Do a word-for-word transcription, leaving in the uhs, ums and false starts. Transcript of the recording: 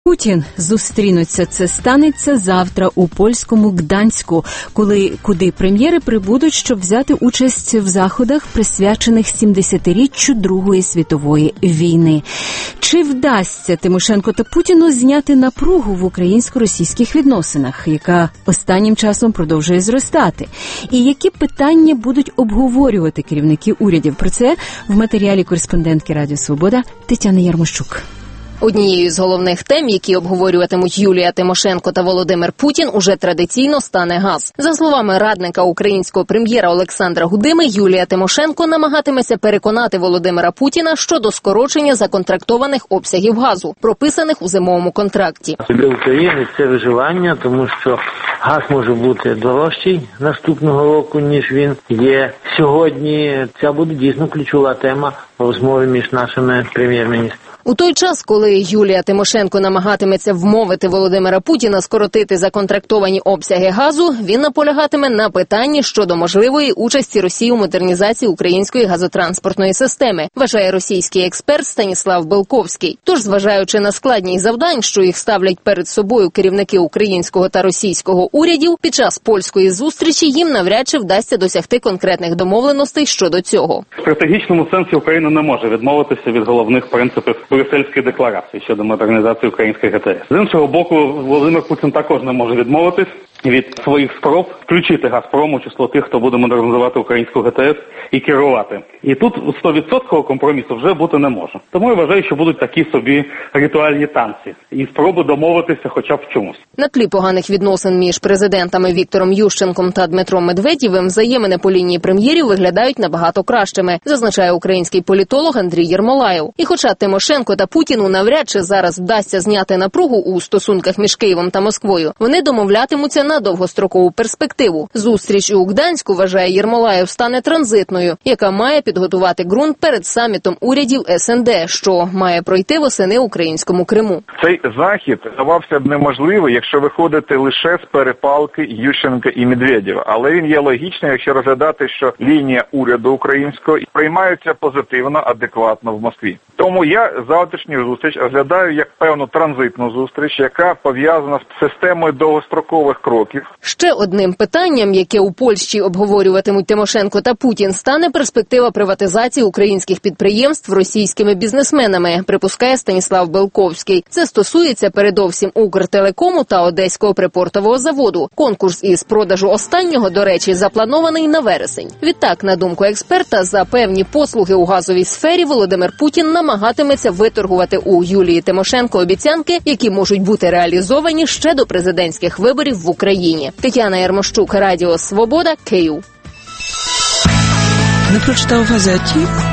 Путін зустрінуться. Це станеться завтра у польському Гданську, коли куди прем'єри прибудуть, щоб взяти участь в заходах, присвячених сімдесятиріччю Другої світової війни. Чи вдасться Тимошенко та Путіну зняти напругу в українсько-російських відносинах, яка останнім часом продовжує зростати? І які питання будуть обговорювати керівники урядів? Про це в матеріалі кореспондентки Радіо Свобода Тетяни Ярмощук. Однією з головних тем, які обговорюватимуть Юлія Тимошенко та Володимир Путін, уже традиційно стане газ. За словами радника українського прем'єра Олександра Гудими, Юлія Тимошенко намагатиметься переконати Володимира Путіна щодо скорочення законтрактованих обсягів газу, прописаних у зимовому контракті. Для України це виживання, тому що газ може бути дорожчий наступного року, ніж він є сьогодні. Це буде дійсно ключова тема в розмові між нашими прем'єр-міністрами. У той час, коли Юлія Тимошенко намагатиметься вмовити Володимира Путіна скоротити законтрактовані обсяги газу, він наполягатиме на питанні щодо можливої участі Росії у модернізації української газотранспортної системи, вважає російський експерт Станіслав Белковський. Тож, зважаючи на складність завдань, що їх ставлять перед собою керівники українського та російського урядів, під час польської зустрічі їм навряд чи вдасться досягти конкретних домовленостей щодо цього. В стратегічному сенсі Україна не може відмовитися від головних принципів Брюссельської декларації щодо модернізації української ГТС. З іншого боку, Володимир Путін також не може відмовитись від своїх спроб включити «Газпром» у число тих, хто буде модернізувати українську ГТС і керувати. І тут сто відсотків компромісу вже бути не може. Тому я вважаю, що будуть такі собі ритуальні танці і спроби домовитися хоча б в чомусь. На тлі поганих відносин між президентами Віктором Ющенком та Дмитром Медведєвим взаємини по лінії прем'єрів виглядають набагато кращими, зазначає український політолог Андрій Єрмолаєв. І хоча Тимошенко та Путіну навряд чи зараз вдасться зняти напругу у стосунках між Києвом та Москвою, вони домовлятимуться на довгострокову перспективу. Зустріч у Гданську, вважає Єрмолаєв, стане транзитною, яка має підготувати ґрунт перед самітом урядів ес ен де, що має пройти восени українському Криму. Цей захід здавався б неможливий, якщо виходити лише з перепалки Ющенка і Медведєва. Але він є логічним, якщо розглядати, що лінія уряду українського приймається позитивно, адекватно в Москві. Тому я завтрашню зустріч розглядаю як певну транзитну зустріч, яка пов'язана з системою довгострокових кроків. Ще одним питанням, яке у Польщі обговорюватимуть Тимошенко та Путін, стане перспектива приватизації українських підприємств російськими бізнесменами, припускає Станіслав Белковський. Це стосується передовсім Укртелекому та Одеського припортового заводу. Конкурс із продажу останнього, до речі, запланований на вересень. Відтак, на думку експерта, за певні послуги у газовій сфері Володимир Путін намагатиметься виторгувати у Юлії Тимошенко обіцянки, які можуть бути реалізовані ще до президентських виборів в Україні. Тетяна Ярмощук, Радіо Свобода, Київ. Не прочитав в газеті?